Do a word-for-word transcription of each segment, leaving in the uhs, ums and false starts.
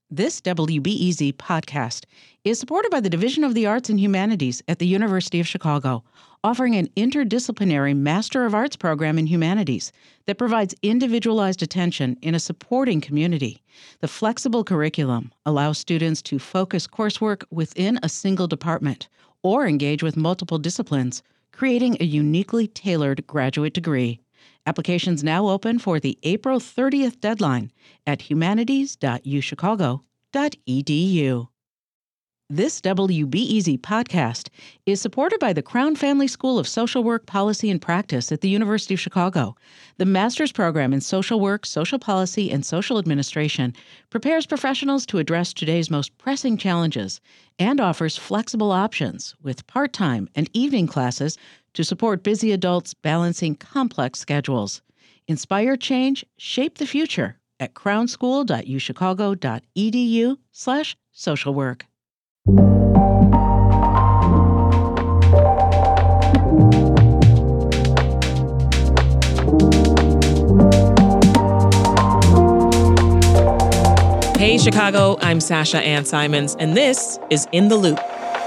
This W B E Z podcast is supported by the Division of the Arts and Humanities at the University of Chicago, offering an interdisciplinary Master of Arts program in humanities that provides individualized attention in a supporting community. The flexible curriculum allows students to focus coursework within a single department or engage with multiple disciplines, creating a uniquely tailored graduate degree. Applications now open for the April thirtieth deadline at humanities dot u chicago dot e d u. This W B E Z podcast is supported by the Crown Family School of Social Work, Policy, and Practice at the University of Chicago. The master's program in social work, social policy, and social administration prepares professionals to address today's most pressing challenges and offers flexible options with part-time and evening classes to support busy adults balancing complex schedules. Inspire change, shape the future at crownschool dot u chicago dot e d u slash social work. Hey Chicago, I'm Sasha Ann Simons, and this is In the Loop.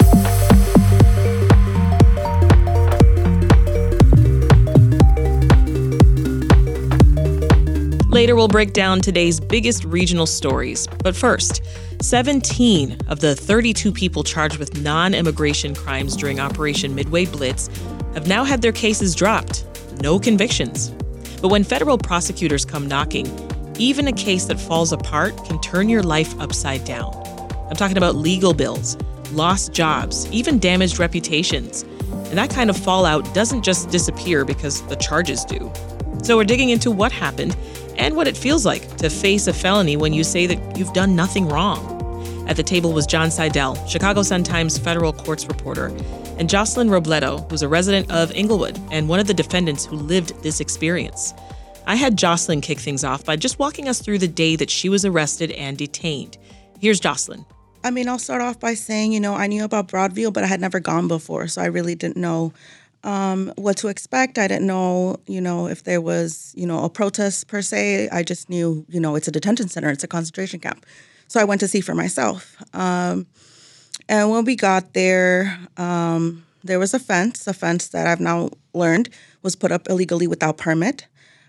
Later, we'll break down today's biggest regional stories. But first, seventeen of the thirty-two people charged with non-immigration crimes during Operation Midway Blitz have now had their cases dropped. No convictions. But when federal prosecutors come knocking, even a case that falls apart can turn your life upside down. I'm talking about legal bills, lost jobs, even damaged reputations. And that kind of fallout doesn't just disappear because the charges do. So we're digging into what happened and what it feels like to face a felony when you say that you've done nothing wrong. At the table was John Seidel, Chicago Sun-Times federal courts reporter, and Jocelyn Robledo, who's a resident of Inglewood and one of the defendants who lived this experience. I had Jocelyn kick things off by just walking us through the day that she was arrested and detained. Here's Jocelyn. I mean, I'll start off by saying, you know, I knew about Broadview, but I had never gone before, so I really didn't know um, what to expect. I didn't know, you know, if there was, you know, a protest per se. I just knew, you know, it's a detention center, it's a concentration camp. So I went to see for myself. Um, and when we got there, um, there was a fence, a fence that I've now learned was put up illegally without permit.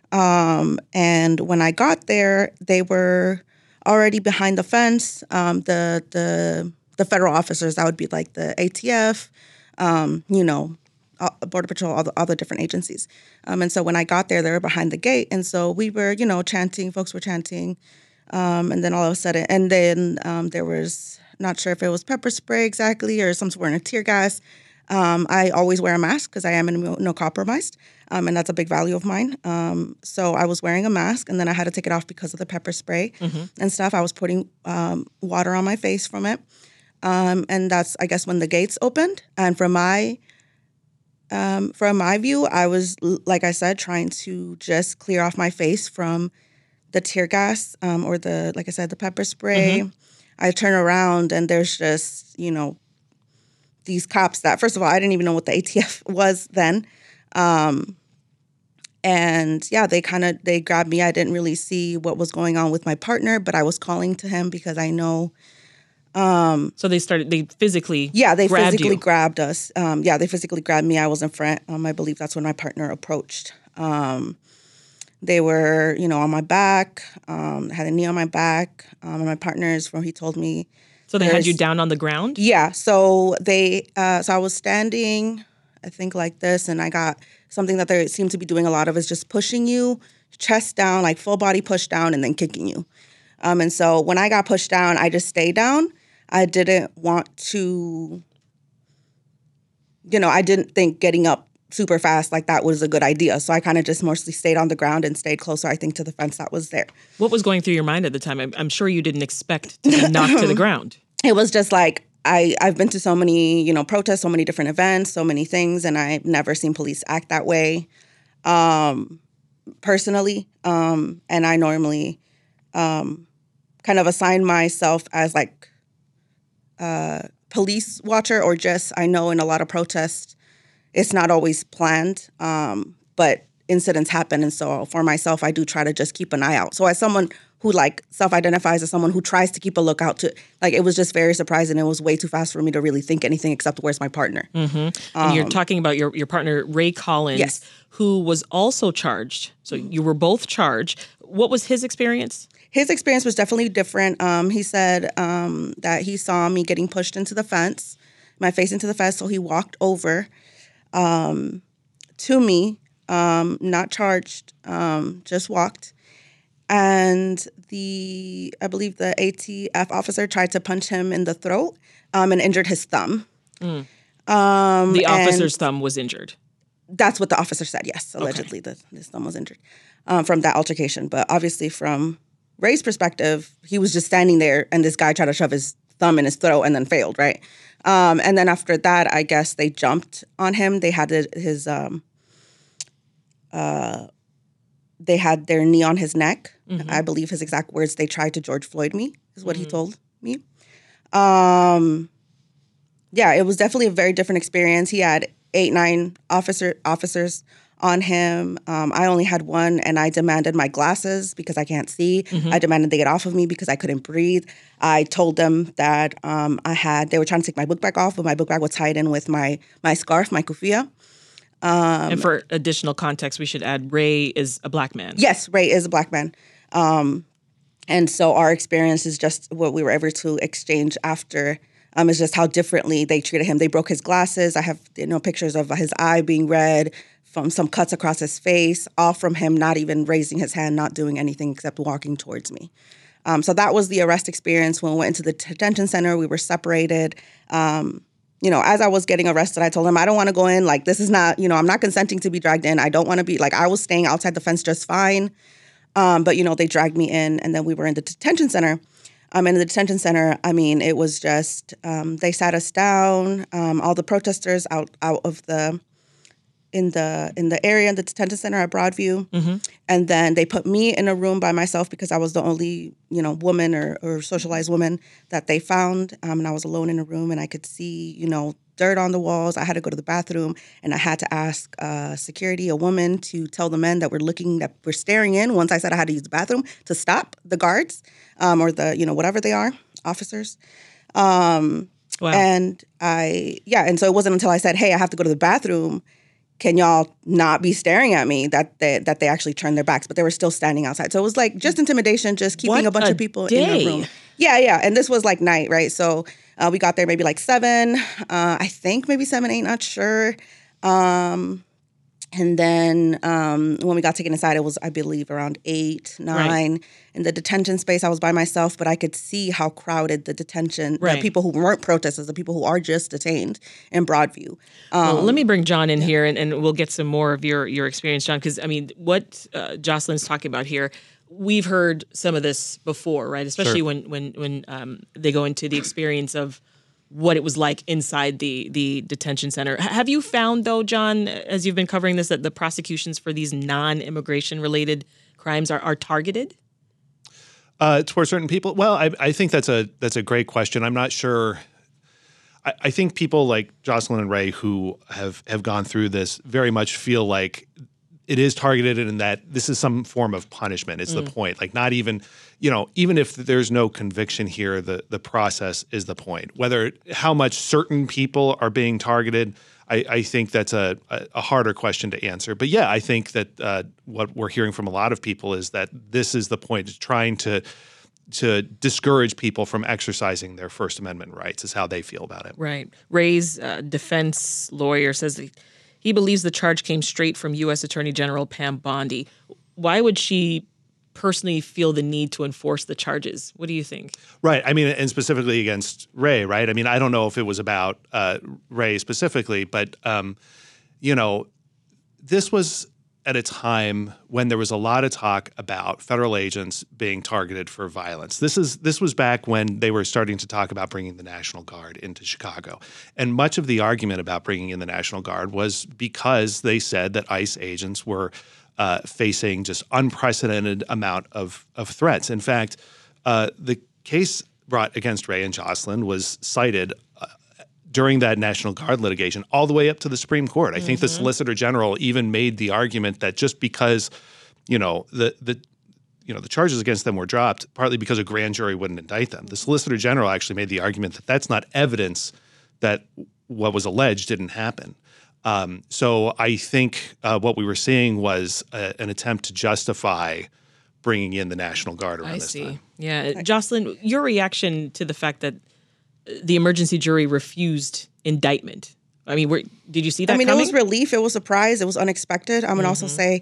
Um, and when I got there, they were already behind the fence. Um, the the the federal officers, that would be like the A T F, um, you know, Border Patrol, all the other different agencies. Um, and so when I got there, they were behind the gate. And so we were, you know, chanting, folks were chanting. Um, and then all of a sudden, and then um, there was, not sure if it was pepper spray exactly or some sort of tear gas. Um, I always wear a mask because I am immunocompromised, um, and that's a big value of mine. Um, so I was wearing a mask, and then I had to take it off because of the pepper spray mm-hmm. and stuff. I was putting um, water on my face from it. Um, and that's, I guess, when the gates opened. And from my um, from my view, I was, like I said, trying to just clear off my face from the tear gas um, or the, like I said, the pepper spray. Mm-hmm. I turn around, and there's just, you know, these cops that, first of all, I didn't even know what the A T F was then. Um, and yeah, they kind of, they grabbed me. I didn't really see what was going on with my partner, but I was calling to him because I know. Um, so they started, they physically Yeah, they grabbed physically you. grabbed us. Um, yeah, they physically grabbed me. I was in front. Um, I believe that's when my partner approached. Um, they were, you know, on my back, um, had a knee on my back. Um, and my partner's, from, he told me, So they had you down on the ground? Yeah. So they, uh, so I was standing, I think like this, and I got something that they seem to be doing a lot of is just pushing you, chest down, like full body push down, and then kicking you. Um, and so when I got pushed down, I just stayed down. I didn't want to, you know, I didn't think getting up super fast like that was a good idea. So I kind of just mostly stayed on the ground and stayed closer, I think, to the fence that was there. What was going through your mind at the time? I'm, I'm sure you didn't expect to be knocked to the ground. It was just like, I, I've been to so many, you know, protests, so many different events, so many things, and I've never seen police act that way um, personally. Um, and I normally um, kind of assign myself as like a police watcher, or just, I know in a lot of protests, it's not always planned, um, but incidents happen. And so for myself, I do try to just keep an eye out. So as someone who like self-identifies as someone who tries to keep a lookout to, like, it was just very surprising. It was way too fast for me to really think anything except where's my partner. Mm-hmm. And Um, you're talking about your, your partner, Ray Collins, Yes. who was also charged. So you were both charged. What was his experience? His experience was definitely different. Um, he said um, that he saw me getting pushed into the fence, my face into the fence, so he walked over um, to me, um, not charged, um, just walked. And the, I believe the A T F officer tried to punch him in the throat um, and injured his thumb. Mm. Um, The officer's and thumb was injured. That's what the officer said, yes. Allegedly, the, his thumb was injured um, from that altercation. But obviously from Ray's perspective, he was just standing there and this guy tried to shove his thumb in his throat and then failed, right? Um, and then after that, I guess they jumped on him. They had his... Um, uh, They had their knee on his neck. Mm-hmm. I believe his exact words, they tried to George Floyd me, is what mm-hmm. he told me. Um, yeah, it was definitely a very different experience. He had eight, nine officer officers on him. Um, I only had one, and I demanded my glasses because I can't see. Mm-hmm. I demanded they get off of me because I couldn't breathe. I told them that um, I had, they were trying to take my book bag off, but my book bag was tied in with my my scarf, my kufiya. Um, and for additional context, we should add Ray is a black man. Yes, Ray is a black man. Um, and so our experience is just what we were able to exchange after um, is just how differently they treated him. They broke his glasses. I have you know pictures of his eye being red, from some cuts across his face, all from him not even raising his hand, not doing anything except walking towards me. Um, so that was the arrest experience. When we went into the detention center, we were separated. Um, You know, as I was getting arrested, I told him, I don't want to go in. Like, this is not, you know, I'm not consenting to be dragged in. I don't want to be, like, I was staying outside the fence just fine. Um, but, you know, they dragged me in, and then we were in the detention center. Um, in the detention center, I mean, it was just, um, they sat us down, um, all the protesters out out of the, in the in the area in the detention center at Broadview. Mm-hmm. And then they put me in a room by myself because I was the only, you know, woman or, or socialized woman that they found. Um, and I was alone in a room, and I could see, you know, dirt on the walls. I had to go to the bathroom, and I had to ask uh, security, a woman, to tell the men that were looking, that were staring in, once I said I had to use the bathroom, to stop the guards um, or the, you know, whatever they are, officers. Um, wow. And I, yeah, and so it wasn't until I said, hey, I have to go to the bathroom, can y'all not be staring at me, that they, that they actually turned their backs, but they were still standing outside. So it was like just intimidation, just keeping what a bunch a of people day. in the room. Yeah, yeah. And this was like night, right? So uh, we got there maybe like seven, uh, I think maybe seven, eight, not sure. Um, and then um, when we got taken inside, it was, I believe, around eight, nine. Right. In the detention space, I was by myself, but I could see how crowded the detention, right. the people who weren't protesters, the people who are just detained in Broadview. Um, well, let me bring John in yeah. here, and, and we'll get some more of your, your experience, John, because, I mean, what uh, Jocelyn's talking about here, we've heard some of this before, right? Especially sure. when when when um, they go into the experience of what it was like inside the the detention center. H- have you found, though, John, as you've been covering this, that the prosecutions for these non-immigration related crimes are, are targeted? Uh, towards certain people? Well, I, I think that's a that's a great question. I'm not sure. I, I think people like Jocelyn and Ray who have, have gone through this very much feel like it is targeted and that this is some form of punishment. It's mm. the point. Like not even, you know, even if there's no conviction here, the the process is the point. Whether how much certain people are being targeted, I, I think that's a, a, a harder question to answer. But yeah, I think that uh, what we're hearing from a lot of people is that this is the point, is trying to to discourage people from exercising their First Amendment rights is how they feel about it. Right. Ray's uh, defense lawyer says that he believes the charge came straight from U S Attorney General Pam Bondi. Why would she personally feel the need to enforce the charges? What do you think? Right. I mean, and specifically against Ray, right? I mean, I don't know if it was about uh, Ray specifically, but, um, you know, this was at a time when there was a lot of talk about federal agents being targeted for violence. This is this was back when they were starting to talk about bringing the National Guard into Chicago. And much of the argument about bringing in the National Guard was because they said that ICE agents were uh, facing just unprecedented amount of, of threats. In fact, uh, the case brought against Ray and Jocelyn was cited uh, during that National Guard litigation all the way up to the Supreme Court. I mm-hmm. think the Solicitor General even made the argument that just because, you know, the the you know, the charges against them were dropped partly because a grand jury wouldn't indict them. The Solicitor General actually made the argument that that's not evidence that what was alleged didn't happen. Um, so I think uh, what we were seeing was a, an attempt to justify bringing in the National Guard around I this see. time. Yeah. Jocelyn, your reaction to the fact that the emergency jury refused indictment. I mean, were, did you see that I mean, coming? it was relief. It was surprise. It was unexpected. I'm going to also say,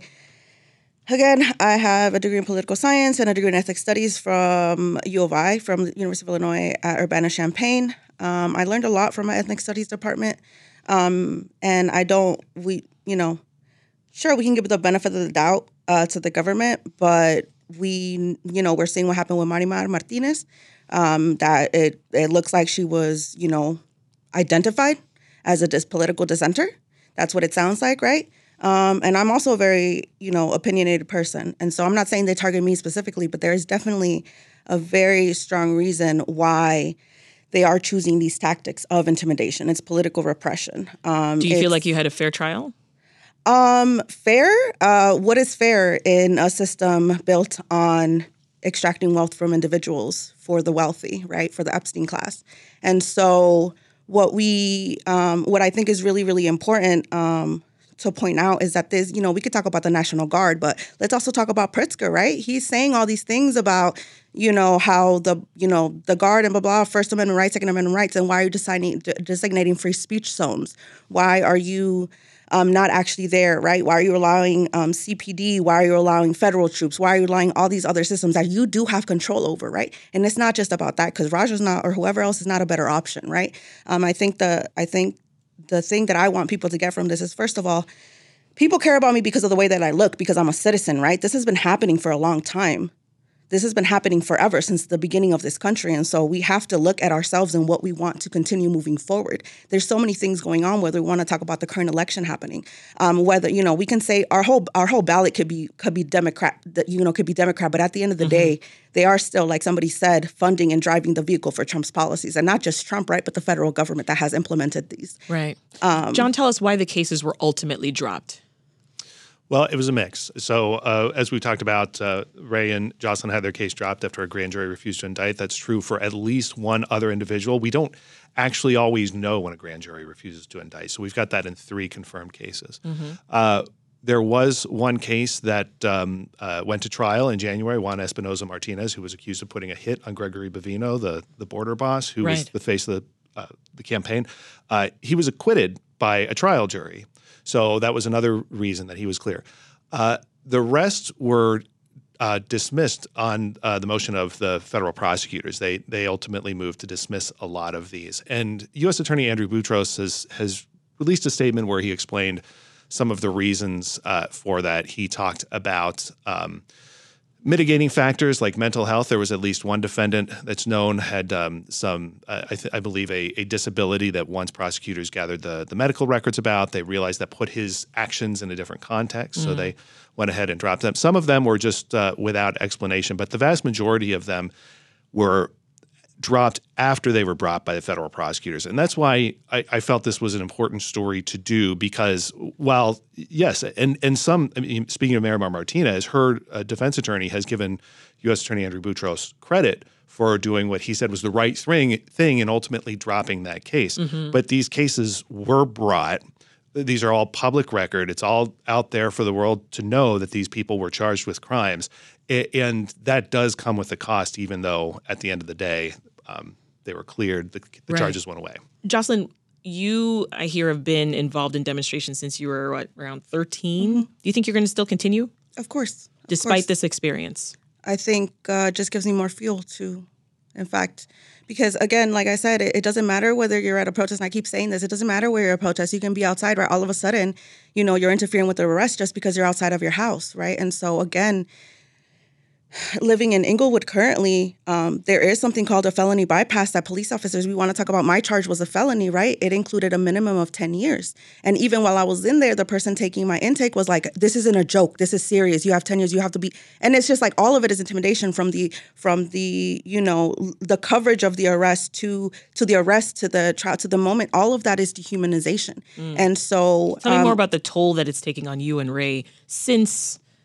again, I have a degree in political science and a degree in ethics studies from U of I, from the University of Illinois at Urbana-Champaign. Um, I learned a lot from my ethnic studies department. Um, and I don't, we, you know, sure, we can give the benefit of the doubt uh, to the government, but we, you know, we're seeing what happened with Marimar Martinez, um, that it, it looks like she was, you know, identified as a dis- political dissenter. That's what it sounds like, right? Um, and I'm also a very, you know, opinionated person. And so I'm not saying they target me specifically, but there is definitely a very strong reason why they are choosing these tactics of intimidation. It's political repression. Um, Do you feel like you had a fair trial? Um, fair? Uh, what is fair in a system built on extracting wealth from individuals for the wealthy, right? For the Epstein class. And so what we, um, what I think is really, really important um, to point out is that there's, you know, we could talk about the National Guard, but let's also talk about Pritzker, right? He's saying all these things about, you know, how the, you know, the Guard and blah, blah, First Amendment rights, Second Amendment rights, and why are you designing, de- designating free speech zones? Why are you um, not actually there, right? Why are you allowing um, C P D? Why are you allowing federal troops? Why are you allowing all these other systems that you do have control over, right? And it's not just about that, because Raja's not, or whoever else is not a better option, right? Um, I think the, I think the thing that I want people to get from this is, first of all, people care about me because of the way that I look, because I'm a citizen, right? This has been happening for a long time. This has been happening forever, since the beginning of this country. And so we have to look at ourselves and what we want to continue moving forward. There's so many things going on, whether we want to talk about the current election happening, um, whether, you know, we can say our whole our whole ballot could be could be Democrat, you know, could be Democrat. But at the end of the mm-hmm. day, they are still, like somebody said, funding and driving the vehicle for Trump's policies. And not just Trump, right, but the federal government that has implemented these. Right. Um, John, tell us why the cases were ultimately dropped. Well, it was a mix. So uh, as we talked about, uh, Ray and Jocelyn had their case dropped after a grand jury refused to indict. That's true for at least one other individual. We don't actually always know when a grand jury refuses to indict. So we've got that in three confirmed cases. Mm-hmm. Uh, there was one case that um, uh, went to trial in January, Juan Espinoza Martinez, who was accused of putting a hit on Gregory Bovino, the, the border boss, who right. was the face of the, uh, the campaign. Uh, he was acquitted by a trial jury. So that was another reason that he was clear. Uh, the rest were uh, dismissed on uh, the motion of the federal prosecutors. They they ultimately moved to dismiss a lot of these. And U S Attorney Andrew Boutros has has released a statement where he explained some of the reasons uh, for that. He talked about um, mitigating factors like mental health. There was at least one defendant that's known had um, some, uh, I, th- I believe, a, a disability that once prosecutors gathered the, the medical records about, they realized that put his actions in a different context. Mm. So they went ahead and dropped them. Some of them were just uh, without explanation, but the vast majority of them were dropped after they were brought by the federal prosecutors. And that's why I, I felt this was an important story to do, because while, yes, and, and some, I mean, speaking of Marimar Martinez, her uh, defense attorney has given U S Attorney Andrew Boutros credit for doing what he said was the right thing, thing and ultimately dropping that case. Mm-hmm. But these cases were brought. These are all public record. It's all out there for the world to know that these people were charged with crimes. And that does come with a cost, even though at the end of the day, um, they were cleared, the, the right. charges went away. Jocelyn, you, I hear, have been involved in demonstrations since you were, what, around thirteen? Mm-hmm. Do you think you're going to still continue? Of course. Of Despite course. this experience? I think uh, it just gives me more fuel to, in fact, because again, like I said, it, it doesn't matter whether you're at a protest, and I keep saying this, it doesn't matter where you're at a protest. You can be outside, right? All of a sudden, you know, you're interfering with the arrest just because you're outside of your house, right? And so again, living in Inglewood currently, um, there is something called a felony bypass that police officers, we want to talk about. My charge was a felony, right? It included a minimum of ten years. And even while I was in there, the person taking my intake was like, this isn't a joke. This is serious. You have ten years. You have to be. And it's just like all of it is intimidation, from the, from the, you know, the coverage of the arrest to, to the arrest, to the trial, to the moment. All of that is dehumanization. Mm. And so. Tell me um, more about the toll that it's taking on you and Ray since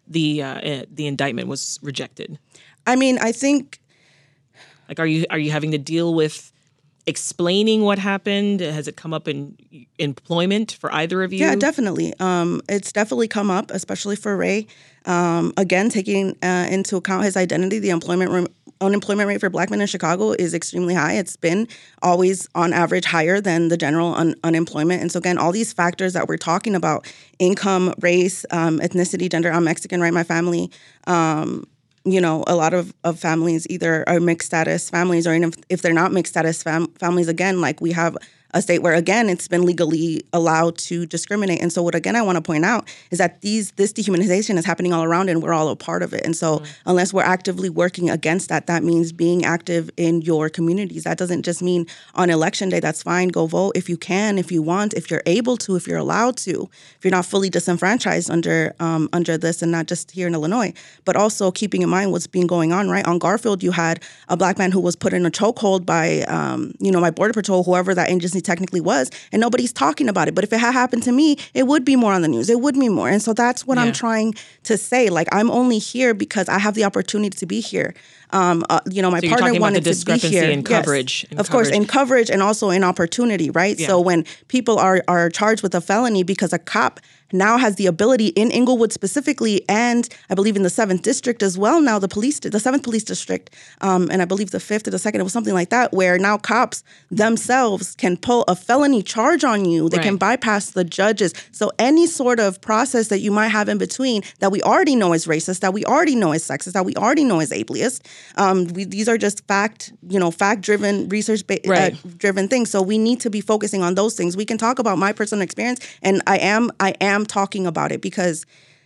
the uh, the indictment was rejected? I mean, I think. Like, are you are you having to deal with explaining what happened? Has it come up in employment for either of you? Yeah, definitely. Um, it's definitely come up, especially for Ray. Um, again, taking uh, into account his identity, the employment re- unemployment rate for Black men in Chicago is extremely high. It's been always, on average, higher than the general un- unemployment. And so, again, all these factors that we're talking about, income, race, um, ethnicity, gender, I'm Mexican, right? My family, um, you know, a lot of, of families either are mixed status families, or even if, if they're not mixed status fam- families, again, like we have a state where, again, it's been legally allowed to discriminate. And so what, again, I want to point out is that these this dehumanization is happening all around, and we're all a part of it. And so mm-hmm. unless we're actively working against that, that means being active in your communities. That doesn't just mean on election day. That's fine. Go vote if you can, if you want, if you're able to, if you're allowed to, if you're not fully disenfranchised under um, under this, and not just here in Illinois, but also keeping in mind what's been going on, right? On Garfield, you had a Black man who was put in a chokehold by, um, you know, by Border Patrol, whoever that agency technically was, and nobody's talking about it. But if it had happened to me, it would be more on the news. It would be more. And so that's what yeah. I'm trying to say. Like, I'm only here because I have the opportunity to be here. Um, uh, you know, my so partner wanted to be here. In coverage, yes, in of coverage. course, in coverage and also in opportunity, right? Yeah. So when people are are charged with a felony because a cop now has the ability in Inglewood specifically, and I believe in the seventh district as well. Now the police, the seventh police district, um, and I believe the fifth or the second, it was something like that, where now cops themselves can pull a felony charge on you. They right. can bypass the judges. So any sort of process that you might have in between that we already know is racist, that we already know is sexist, that we already know is ableist. Um, we, these are just fact, you know, fact-driven, research-driven right. uh, things. So we need to be focusing on those things. We can talk about my personal experience, and I am, I am talking about it because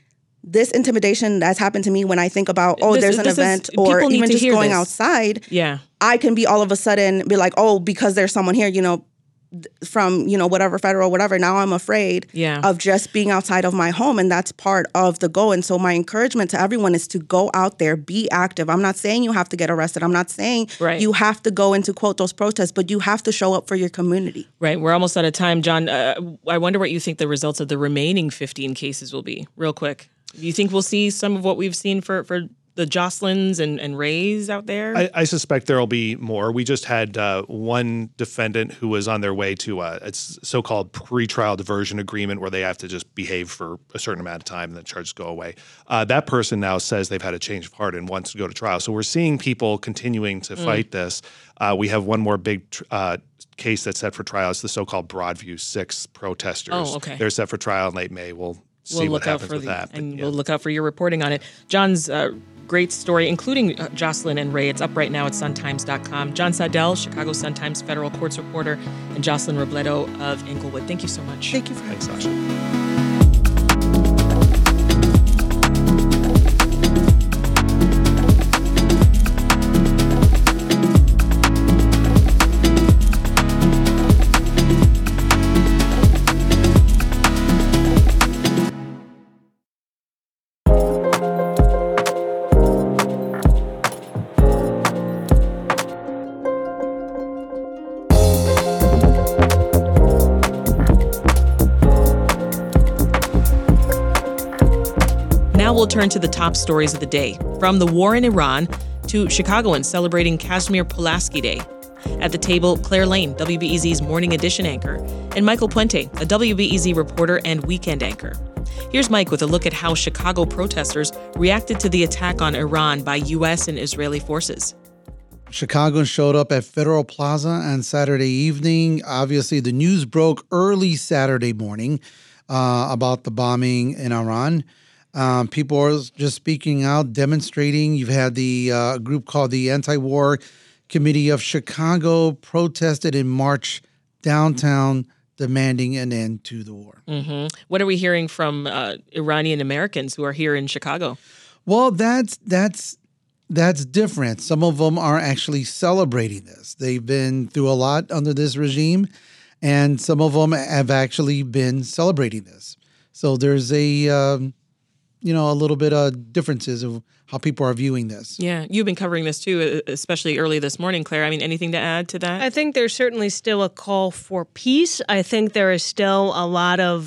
this intimidation that's happened to me when I think about, oh, this, there's an event, is, or even just going this. outside, yeah, I can be all of a sudden be like, oh, because there's someone here, you know, from, you know, whatever, federal, whatever, now I'm afraid yeah. of just being outside of my home. And that's part of the goal. And so my encouragement to everyone is to go out there, be active. I'm not saying you have to get arrested. I'm not saying right. you have to go into, quote, those protests, but you have to show up for your community. Right. We're almost out of time. John, uh, I wonder what you think the results of the remaining fifteen cases will be, real quick. Do you think we'll see some of what we've seen for, for the Jocelyn's and, and Rays out there? I, I suspect there will be more. We just had uh, one defendant who was on their way to a it's so-called pretrial diversion agreement, where they have to just behave for a certain amount of time and the charges go away. Uh, that person now says they've had a change of heart and wants to go to trial. So we're seeing people continuing to mm. fight this. Uh, we have one more big tr- uh, case that's set for trial. It's the so-called Broadview Six protesters. Oh, okay. They're set for trial in late May. We'll see we'll what happens for with the, that. And but, yeah. we'll look out for your reporting on it. John's uh, great story, including uh, Jocelyn and Ray. It's up right now at sun times dot com. John Saddell, Chicago Sun-Times federal courts reporter, and Jocelyn Robledo of Inglewood. Thank you so much. Thank you for having me. Thanks, Sasha. We'll turn to the top stories of the day, from the war in Iran to Chicagoans celebrating Casimir Pulaski Day. At the table, Claire Lane, W B E Z's Morning Edition anchor, and Michael Puente, a W B E Z reporter and weekend anchor. Here's Mike with a look at how Chicago protesters reacted to the attack on Iran by U S and Israeli forces. Chicagoans showed up at Federal Plaza on Saturday evening. Obviously, the news broke early Saturday morning uh, about the bombing in Iran. Um, people are just speaking out, demonstrating. You've had the uh, group called the Anti-War Committee of Chicago protested in March downtown, demanding an end to the war. Mm-hmm. What are we hearing from uh, Iranian Americans who are here in Chicago? Well, that's that's that's different. Some of them are actually celebrating this. They've been through a lot under this regime, and some of them have actually been celebrating this. So there's a um, you know, a little bit of differences of how people are viewing this. Yeah, you've been covering this too, especially early this morning, Claire. I mean, anything to add to that? I think there's certainly still a call for peace. I think there is still a lot of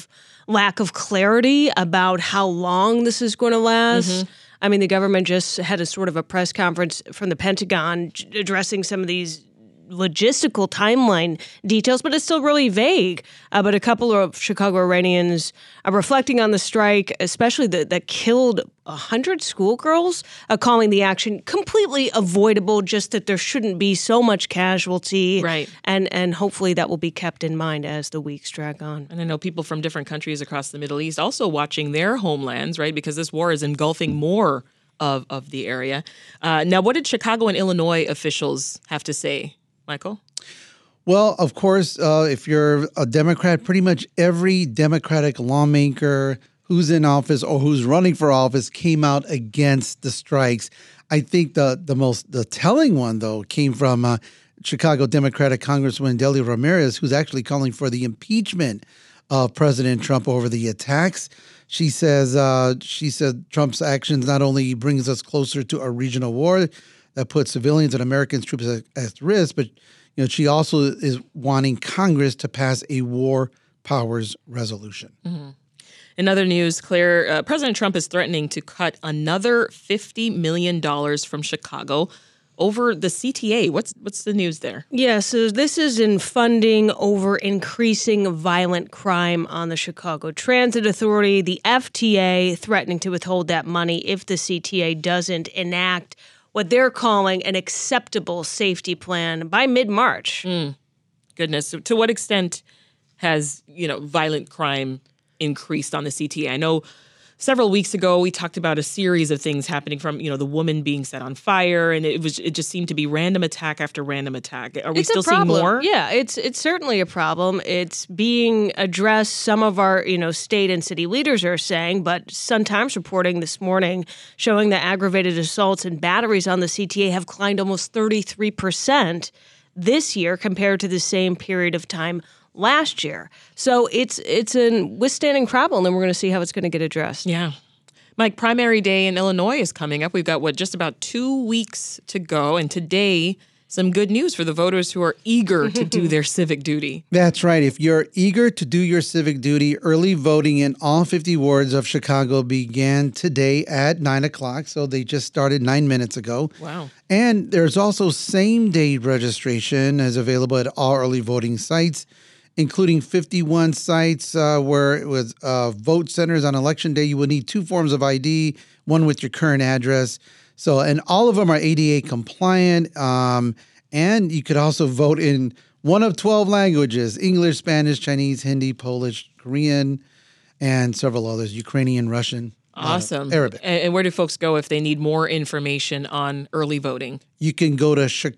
lack of clarity about how long this is going to last. Mm-hmm. I mean, the government just had a sort of a press conference from the Pentagon addressing some of these logistical timeline details, but it's still really vague. Uh, but a couple of Chicago Iranians are reflecting on the strike, especially the, that killed one hundred schoolgirls, uh, calling the action completely avoidable, just that there shouldn't be so much casualty. Right. And, and hopefully that will be kept in mind as the weeks drag on. And I know people from different countries across the Middle East also watching their homelands, right, because this war is engulfing more of, of the area. Uh, now, what did Chicago and Illinois officials have to say, Michael? Well, of course, uh, if you're a Democrat, pretty much every Democratic lawmaker who's in office or who's running for office came out against the strikes. I think the the most the telling one, though, came from uh, Chicago Democratic Congresswoman Delia Ramirez, who's actually calling for the impeachment of President Trump over the attacks. She says uh, she said Trump's actions not only brings us closer to a regional war that puts civilians and American troops at, at risk, but you know she also is wanting Congress to pass a war powers resolution. Mm-hmm. In other news, Claire, uh, President Trump is threatening to cut another fifty million dollars from Chicago over the C T A. What's what's the news there? Yeah, so this is in funding over increasing violent crime on the Chicago Transit Authority. The F T A threatening to withhold that money if the C T A doesn't enact what they're calling an acceptable safety plan by mid-March. Mm, goodness. So to what extent has, you know, violent crime increased on the C T A? I know several weeks ago we talked about a series of things happening, from, you know, the woman being set on fire, and it was it just seemed to be random attack after random attack. Are we it's still seeing more? Yeah, it's it's certainly a problem. It's being addressed. Some of our, you know, state and city leaders are saying, but Sun-Times reporting this morning showing that aggravated assaults and batteries on the C T A have climbed almost thirty-three percent this year compared to the same period of time last year. So it's it's a withstanding problem, and we're going to see how it's going to get addressed. Yeah. Mike, primary day in Illinois is coming up. We've got, what, just about two weeks to go. And today, some good news for the voters who are eager to do their civic duty. That's right. If you're eager to do your civic duty, early voting in all fifty wards of Chicago began today at nine o'clock. So they just started nine minutes ago. Wow. And there's also same-day registration is available at all early voting sites, including fifty-one sites uh, where it was uh, vote centers on election day. You will need two forms of I D, one with your current address. So, and all of them are A D A compliant. Um, and you could also vote in one of twelve languages: English, Spanish, Chinese, Hindi, Polish, Korean, and several others: Ukrainian, Russian, Awesome. uh, Arabic. And, and where do folks go if they need more information on early voting? You can go to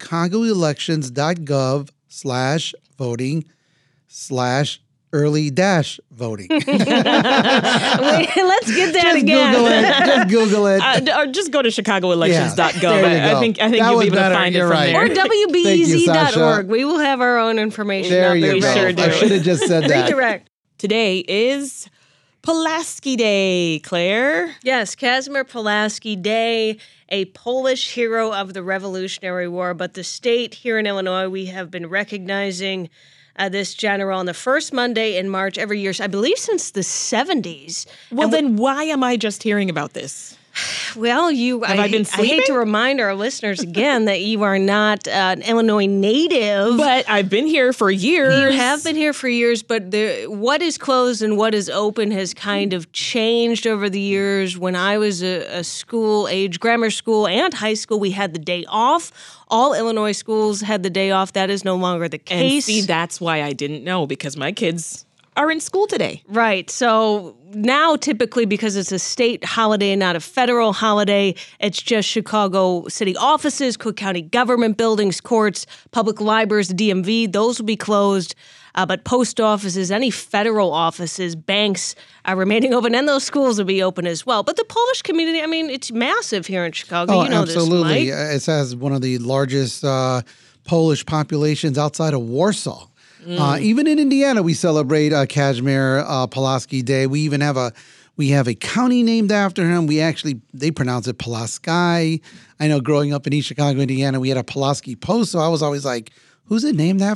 chicagoelections.gov slash voting slash early dash voting. Wait, let's get that Just again. Google it. Just Google it. Uh, d- or just go to chicago elections dot gov. Yeah, there you I, I go. think I think That you'll was be able better. to find You're it from right. there. Or W B E Z dot Thank you, org. Sasha. We will have our own information. There out you there. We go. sure do. I should have just said that. Redirect. Today is Pulaski Day, Claire. Yes, Casimir Pulaski Day, a Polish hero of the Revolutionary War. But the state here in Illinois, we have been recognizing uh, this general on the first Monday in March every year, I believe since the seventies. Well, And then why am I just hearing about this? Well, you. Have I been I hate sleeping? to remind our listeners again that you are not uh, an Illinois native. But I've been here for years. You have been here for years, but the, what is closed and what is open has kind of changed over the years. When I was a, a school age, grammar school and high school, we had the day off. All Illinois schools had the day off. That is no longer the And case. see, that's why I didn't know, because my kids are in school today. Right. So now, typically, because it's a state holiday, not a federal holiday, it's just Chicago city offices, Cook County government buildings, courts, public libraries, the D M V, those will be closed. Uh, but post offices, any federal offices, banks are remaining open, and those schools will be open as well. But the Polish community, I mean, it's massive here in Chicago. Oh, you know absolutely. this, Mike. It has one of the largest uh, Polish populations outside of Warsaw. Mm. Uh, even in Indiana, we celebrate uh, Casimir uh, Pulaski Day. We even have a we have a county named after him. We actually they pronounce it Pulaski. I know growing up in East Chicago, Indiana, we had a Pulaski Post, so I was always like, "Who's it named after?"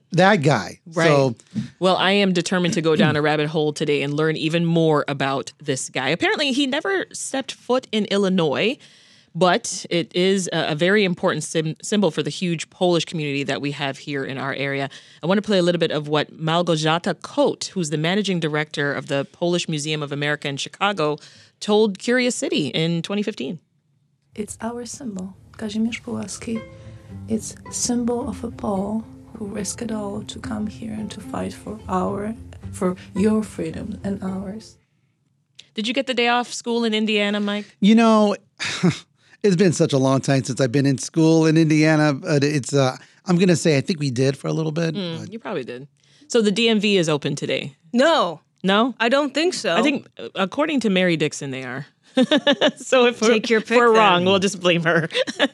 that guy. Right. So, well, I am determined to go down a rabbit hole today and learn even more about this guy. Apparently, he never stepped foot in Illinois, but it is a, a very important sim- symbol for the huge Polish community that we have here in our area. I want to play a little bit of what Małgorzata Kot, who's the managing director of the Polish Museum of America in Chicago, told Curious City in twenty fifteen. It's our symbol, Kazimierz Puławski. It's symbol of a Pole who risked it all to come here and to fight for our, for your freedom and ours. Did you get the day off school in Indiana, Mike? you know, it's been such a long time since I've been in school in Indiana. But it's, uh, I'm going to say, I think we did for a little bit. Mm, but- you probably did. So the D M V is open today. No, No? I don't think so. I think, uh, according to Mary Dixon, they are. So if we're, Take your if pick we're then. wrong, we'll just blame her.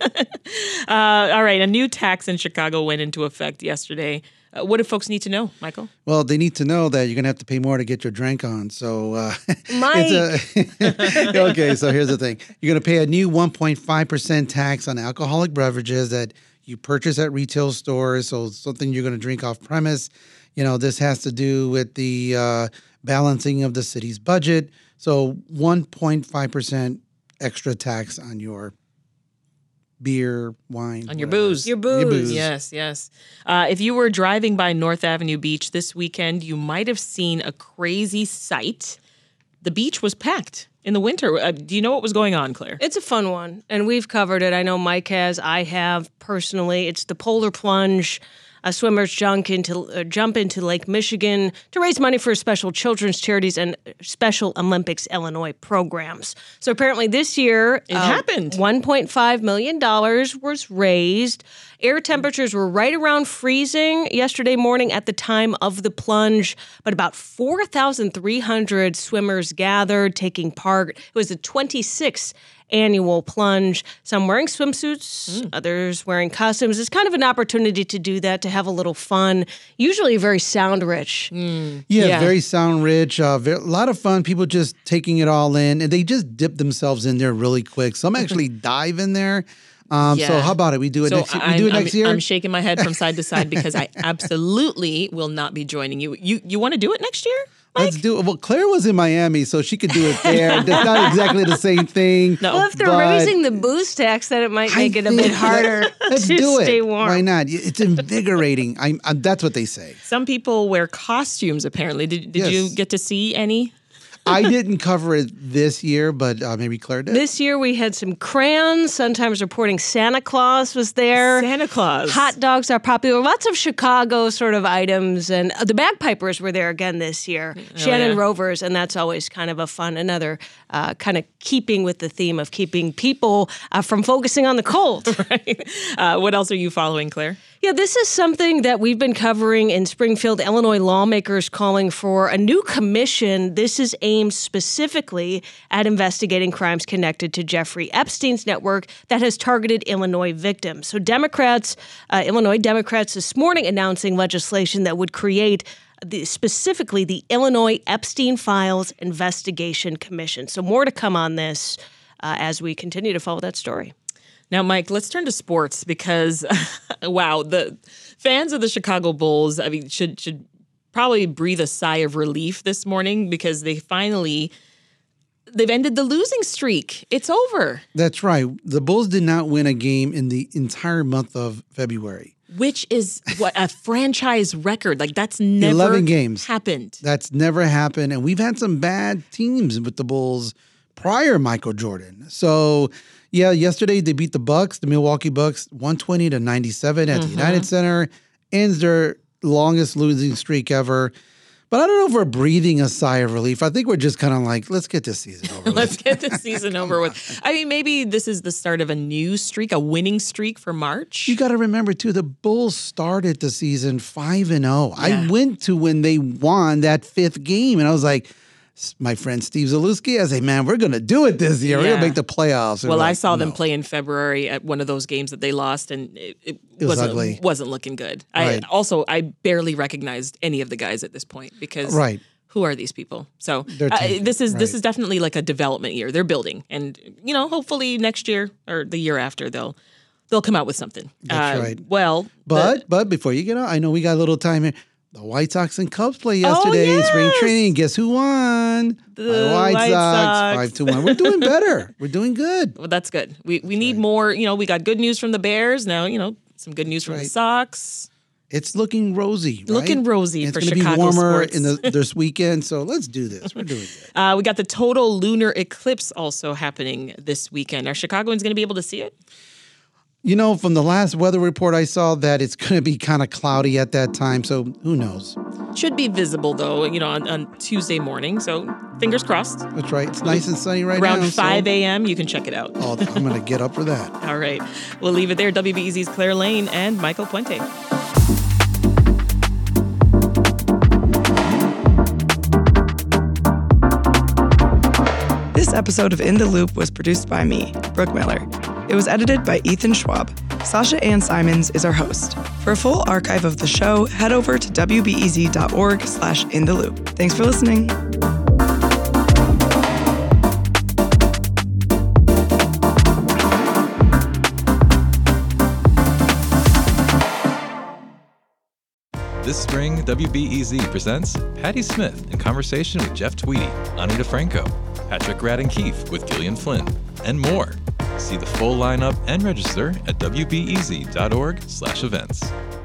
uh, all right, a new tax in Chicago went into effect yesterday. Uh, what do folks need to know, Michael? Well, they need to know that you're going to have to pay more to get your drink on. So, uh, Mike. it's a, okay, so here's the thing. You're going to pay a new one point five percent tax on alcoholic beverages that you purchase at retail stores. So, something you're going to drink off premise. You know, this has to do with the uh, balancing of the city's budget. So, one point five percent extra tax on your beer, wine, On your whatever. booze. Your booze. Yes, yes. Uh, if you were driving by North Avenue Beach this weekend, you might have seen a crazy sight. The beach was packed in the winter. Uh, do you know what was going on, Claire? It's a fun one, and we've covered it. I know Mike has. I have personally. It's the Polar Plunge. Uh, swimmers jump into uh, jump into Lake Michigan to raise money for special children's charities and Special Olympics Illinois programs. So apparently this year, It happened. one point five million dollars was raised. Air temperatures were right around freezing yesterday morning at the time of the plunge, but about four thousand three hundred swimmers gathered, taking part. It was the twenty-sixth annual plunge. Some wearing swimsuits, Mm. others wearing costumes. It's kind of an opportunity to do that, to have a little fun, usually very sound rich. Mm. Yeah, Yeah. very sound rich. Uh, very, a lot of fun. People just taking it all in, and they just dip themselves in there really quick. Some actually dive in there. Um, So Yeah. how about it? We do it So next. We I'm, do it I'm- next year. I'm shaking my head from side to side because I absolutely will not be joining you. You you want to do it next year? Let's do it. Well, Claire was in Miami, so she could do it there. That's not exactly the same thing. No. Well, if they're but raising the booze tax, then it might I make it a think bit that- harder Let's to do stay it. warm. Why not? It's invigorating. I'm, I'm, that's what they say. Some people wear costumes, apparently. Did, did you Yes. get to see any? I didn't cover it this year, but uh, maybe Claire did. This year we had some crayons. Sometimes reporting Santa Claus was there. Santa Claus. Hot dogs are popular. Lots of Chicago sort of items. And uh, the Bagpipers were there again this year. Shannon yeah. Rovers. And that's always kind of a fun, another uh, kind of keeping with the theme of keeping people uh, from focusing on the cold. Right. Uh, what else are you following, Claire? Yeah, this is something that we've been covering in Springfield. Illinois lawmakers calling for a new commission. This is aimed specifically at investigating crimes connected to Jeffrey Epstein's network that has targeted Illinois victims. So Democrats, uh, Illinois Democrats this morning announcing legislation that would create the, specifically the Illinois Epstein Files Investigation Commission. So more to come on this uh, as we continue to follow that story. Now, Mike, let's turn to sports because, wow, the fans of the Chicago Bulls, I mean, should should probably breathe a sigh of relief this morning because they finally, they've ended the losing streak. It's over, That's right. The Bulls did not win a game in the entire month of February. which is what a franchise record. Like that's never eleven games. happened. That's never happened. And we've had some bad teams with the Bulls prior Michael Jordan. So, yeah, yesterday they beat the Bucks, the Milwaukee Bucks, one twenty to ninety-seven at the United Center. Ends their longest losing streak ever. But I don't know if we're breathing a sigh of relief. I think we're just kind of like, let's get this season over with. Let's get this season over with. I mean, maybe this is the start of a new streak, a winning streak for March. You got to remember, too, the Bulls started the season five and oh. Yeah. I went to when they won that fifth game, and I was like, my friend Steve Zalewski, I say, man, we're going to do it this year. We're going Yeah. to make the playoffs. And Well, we're I like, saw them no. play in February at one of those games that they lost, and it, it, It was wasn't ugly. wasn't looking good. Right. I also I barely recognized any of the guys at this point because Right. who are these people? So They're uh, tanking, this is this right. is definitely like a development year. They're building, and you know, hopefully next year or the year after they'll. They'll they'll come out with something. That's uh, right. Well, But the, but before you get out, I know we got a little time here. The White Sox and Cubs play yesterday in yes! spring training. Guess who won? The White, White Sox, Sox. five to one. We're doing better. We're doing good. well, that's good. We we need more. You know, we got good news from the Bears. Now, you know, some good news from the right. Sox. It's looking rosy, right? Looking rosy And for it's gonna Chicago be warmer sports. in the, this weekend, so let's do this. We're doing good. Uh, we got the total lunar eclipse also happening this weekend. Are Chicagoans going to be able to see it? You know, from the last weather report I saw that it's going to be kind of cloudy at that time, so who knows? Should be visible though, you know, on, on Tuesday morning. So fingers crossed. That's right. It's nice and sunny right Around now. five a.m. You can check it out. So, oh, I'm going to get up for that. All right. We'll leave it there. W B E Z's Claire Lane and Michael Puente. This episode of In the Loop was produced by me, Brooke Miller. It was edited by Ethan Schwab. Sasha Ann Simons is our host. For a full archive of the show, head over to w b e z dot org slash in the loop. Thanks for listening. This spring, W B E Z presents Patti Smith in conversation with Jeff Tweedy, Ani DeFranco, Patrick Radden Keefe with Gillian Flynn, and more. See the full lineup and register at w b e z dot org slash events.